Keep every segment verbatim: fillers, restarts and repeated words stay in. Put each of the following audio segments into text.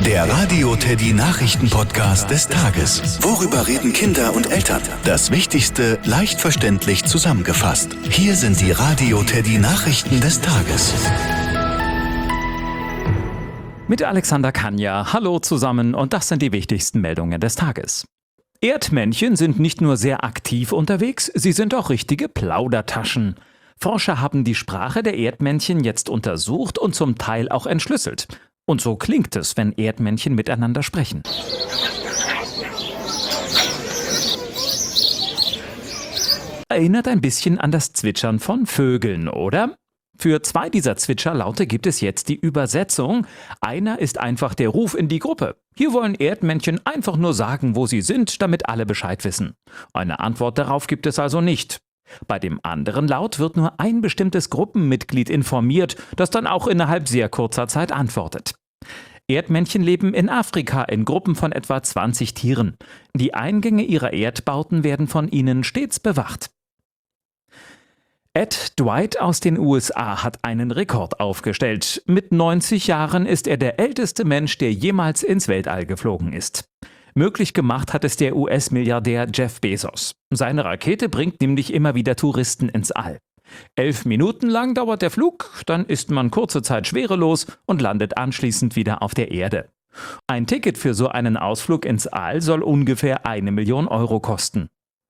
Der Radio Teddy Nachrichten-Podcast des Tages. Worüber reden Kinder und Eltern? Das Wichtigste leicht verständlich zusammengefasst. Hier sind die Radio Teddy Nachrichten des Tages. Mit Alexander Kanja. Hallo zusammen und das sind die wichtigsten Meldungen des Tages. Erdmännchen sind nicht nur sehr aktiv unterwegs, sie sind auch richtige Plaudertaschen. Forscher haben die Sprache der Erdmännchen jetzt untersucht und zum Teil auch entschlüsselt. Und so klingt es, wenn Erdmännchen miteinander sprechen. Erinnert ein bisschen an das Zwitschern von Vögeln, oder? Für zwei dieser Zwitscherlaute gibt es jetzt die Übersetzung. Einer ist einfach der Ruf in die Gruppe. Hier wollen Erdmännchen einfach nur sagen, wo sie sind, damit alle Bescheid wissen. Eine Antwort darauf gibt es also nicht. Bei dem anderen Laut wird nur ein bestimmtes Gruppenmitglied informiert, das dann auch innerhalb sehr kurzer Zeit antwortet. Erdmännchen leben in Afrika in Gruppen von etwa zwanzig Tieren. Die Eingänge ihrer Erdbauten werden von ihnen stets bewacht. Ed Dwight aus den U S A hat einen Rekord aufgestellt. Mit neunzig Jahren ist er der älteste Mensch, der jemals ins Weltall geflogen ist. Möglich gemacht hat es der U S-Milliardär Jeff Bezos. Seine Rakete bringt nämlich immer wieder Touristen ins All. Elf Minuten lang dauert der Flug, dann ist man kurze Zeit schwerelos und landet anschließend wieder auf der Erde. Ein Ticket für so einen Ausflug ins All soll ungefähr eine Million Euro kosten.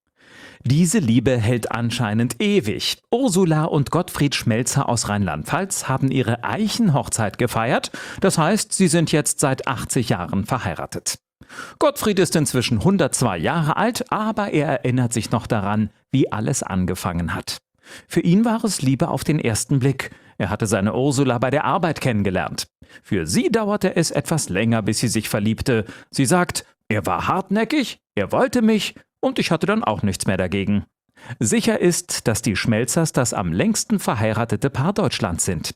Diese Liebe hält anscheinend ewig. Ursula und Gottfried Schmelzer aus Rheinland-Pfalz haben ihre Eichenhochzeit gefeiert. Das heißt, sie sind jetzt seit achtzig Jahren verheiratet. Gottfried ist inzwischen hundertzwei Jahre alt, aber er erinnert sich noch daran, wie alles angefangen hat. Für ihn war es Liebe auf den ersten Blick. Er hatte seine Ursula bei der Arbeit kennengelernt. Für sie dauerte es etwas länger, bis sie sich verliebte. Sie sagt, er war hartnäckig, er wollte mich und ich hatte dann auch nichts mehr dagegen. Sicher ist, dass die Schmelzers das am längsten verheiratete Paar Deutschlands sind.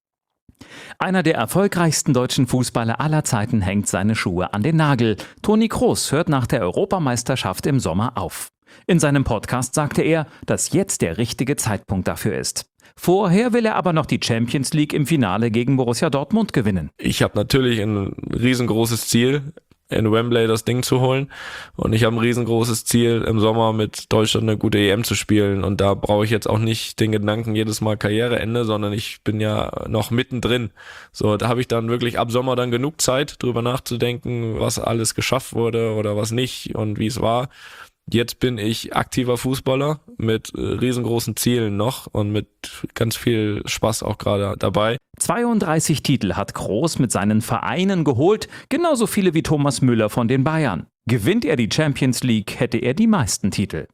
Einer der erfolgreichsten deutschen Fußballer aller Zeiten hängt seine Schuhe an den Nagel. Toni Kroos hört nach der Europameisterschaft im Sommer auf. In seinem Podcast sagte er, dass jetzt der richtige Zeitpunkt dafür ist. Vorher will er aber noch die Champions League im Finale gegen Borussia Dortmund gewinnen. Ich habe natürlich ein riesengroßes Ziel, in Wembley das Ding zu holen. Und ich habe ein riesengroßes Ziel, im Sommer mit Deutschland eine gute E M zu spielen. Und da brauche ich jetzt auch nicht den Gedanken, jedes Mal Karriereende, sondern ich bin ja noch mittendrin. So, da habe ich dann wirklich ab Sommer dann genug Zeit, drüber nachzudenken, was alles geschafft wurde oder was nicht und wie es war. Jetzt bin ich aktiver Fußballer mit riesengroßen Zielen noch und mit ganz viel Spaß auch gerade dabei. zweiunddreißig Titel hat Kroos mit seinen Vereinen geholt, genauso viele wie Thomas Müller von den Bayern. Gewinnt er die Champions League, hätte er die meisten Titel.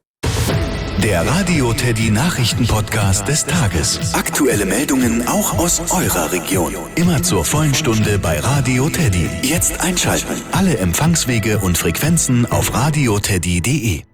Der Radio Teddy Nachrichten-Podcast des Tages. Aktuelle Meldungen auch aus eurer Region. Immer zur vollen Stunde bei Radio Teddy. Jetzt einschalten. Alle Empfangswege und Frequenzen auf radio teddy punkt de.